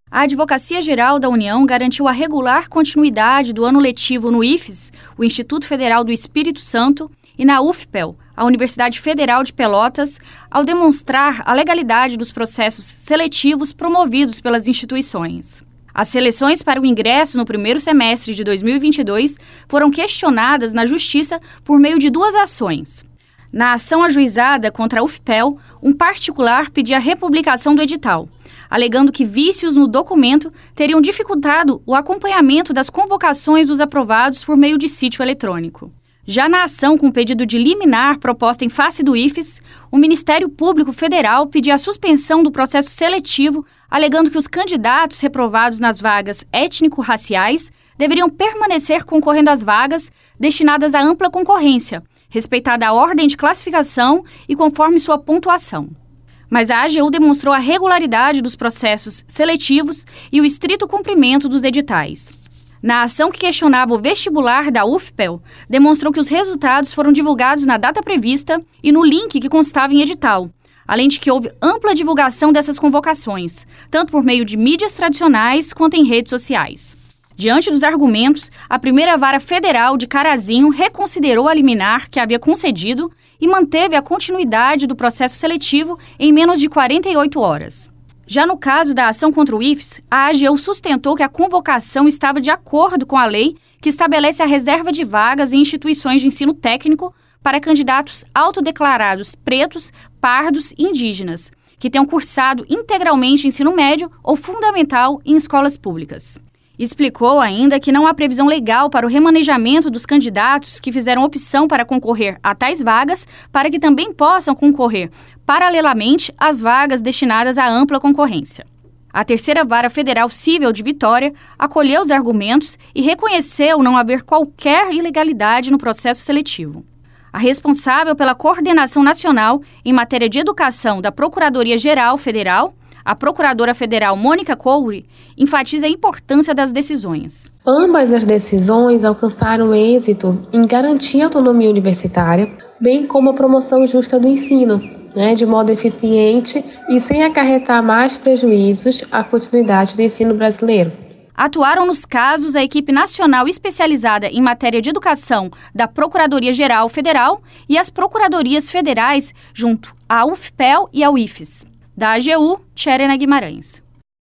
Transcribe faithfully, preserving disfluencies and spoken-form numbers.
A Advocacia Geral da União garantiu a regular continuidade do ano letivo no I F E S, o Instituto Federal do Espírito Santo, e na U F P E L, a Universidade Federal de Pelotas, ao demonstrar a legalidade dos processos seletivos promovidos pelas instituições. As seleções para o ingresso no primeiro semestre de dois mil e vinte e dois foram questionadas na Justiça por meio de duas ações. Na ação ajuizada contra a U F P E L, um particular pedia a republicação do edital, alegando que vícios no documento teriam dificultado o acompanhamento das convocações dos aprovados por meio de sítio eletrônico. Já na ação com pedido de liminar proposta em face do I F E S, o Ministério Público Federal pedia a suspensão do processo seletivo, alegando que os candidatos reprovados nas vagas étnico-raciais deveriam permanecer concorrendo às vagas destinadas à ampla concorrência, respeitada a ordem de classificação e conforme sua pontuação. Mas a A G U demonstrou a regularidade dos processos seletivos e o estrito cumprimento dos editais. Na ação que questionava o vestibular da U F P E L, demonstrou que os resultados foram divulgados na data prevista e no link que constava em edital, além de que houve ampla divulgação dessas convocações, tanto por meio de mídias tradicionais quanto em redes sociais. Diante dos argumentos, a primeira vara federal de Carazinho reconsiderou a liminar que havia concedido e manteve a continuidade do processo seletivo em menos de quarenta e oito horas. Já no caso da ação contra o I F E S, a A G U sustentou que a convocação estava de acordo com a lei que estabelece a reserva de vagas em instituições de ensino técnico para candidatos autodeclarados pretos, pardos e indígenas, que tenham cursado integralmente ensino médio ou fundamental em escolas públicas. Explicou ainda que não há previsão legal para o remanejamento dos candidatos que fizeram opção para concorrer a tais vagas para que também possam concorrer paralelamente às vagas destinadas à ampla concorrência. A terceira vara federal civil de Vitória acolheu os argumentos e reconheceu não haver qualquer ilegalidade no processo seletivo. A responsável pela coordenação nacional em matéria de educação da Procuradoria-Geral Federal, a procuradora federal Mônica Coure, enfatiza a importância das decisões. Ambas as decisões alcançaram êxito em garantir a autonomia universitária, bem como a promoção justa do ensino, né, de modo eficiente e sem acarretar mais prejuízos à continuidade do ensino brasileiro. Atuaram nos casos a equipe nacional especializada em matéria de educação da Procuradoria-Geral Federal e as procuradorias federais junto à U F P E L e ao I F E S. Da A G U, Tcherena Guimarães.